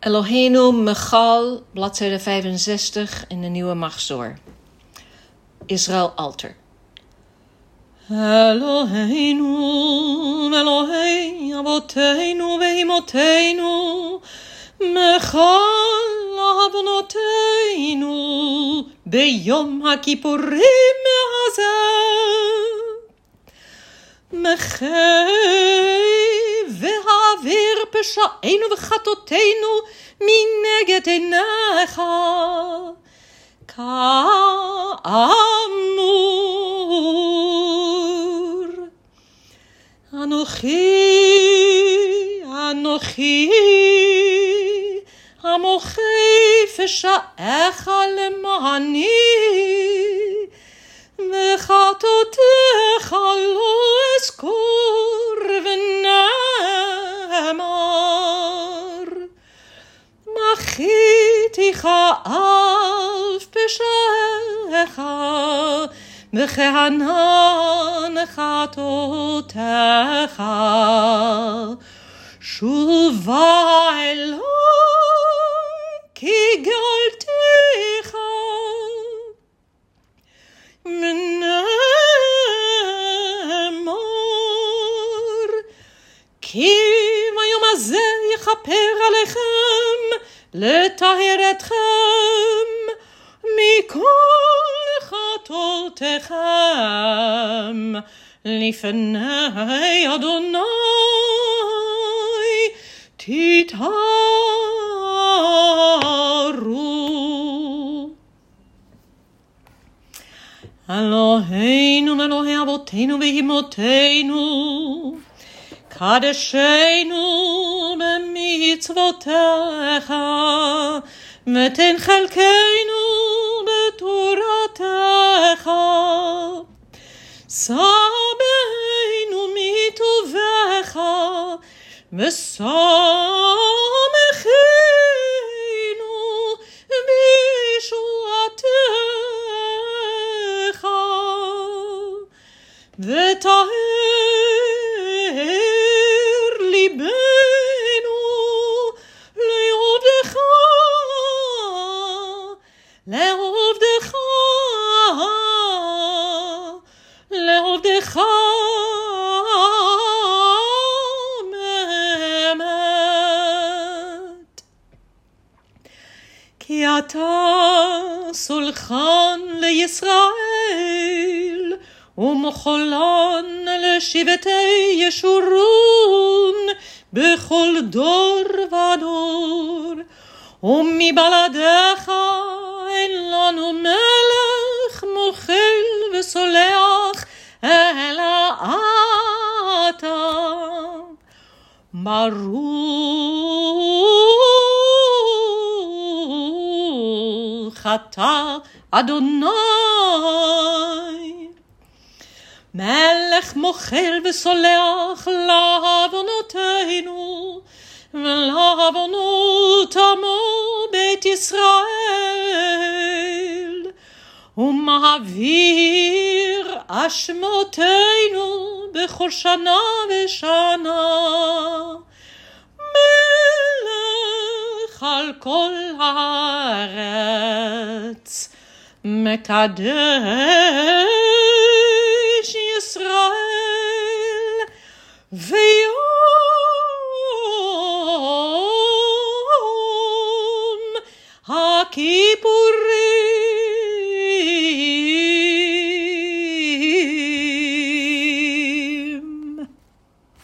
Eloheinu Michal, bladzijde 65 in de Nieuwe Machzor. Israël Alter. Eloheinu, Elohei Avoteinu ve'imoteinu, Michal avonoteinu, beyom HaKippurim hazeh. מחי והעביר פשענו וחטאותינו מנגד עיניך כאמור. אנוכי המוחי פשעך למעני וחטאותיך לא אזכור ונאמר מחיתיך על פשעיך וכענן חטאותיך שובה אלוהי כי גאלתיך ונאמר כי ביום הזה יכפר עליכם לטהר אתכם מכל חטאותיכם לפני אדוני תטהרו. אלוהינו ואלוהי אבותינו ואימותינו קדשנו במצוותיך ותן חלקנו בתורתך סבנו מטובך ושמחנו בישועתך וטהר ליבנו לעובדך באמת. כי אתה סולחן לישראל ומחולן לשבטי ישורון בכל דור ודור, ומבלעדיך אין לנו מלך מוחל וסולח אלא אתה. ברוך אתה אדוני מלך מוחל וסולח לעוונותינו ולעוונות עמו בית ישראל, ומעביר אשמותינו בכל שנה ושנה. מלך על כל הארץ, מקדש ישראל ויום הכיפורים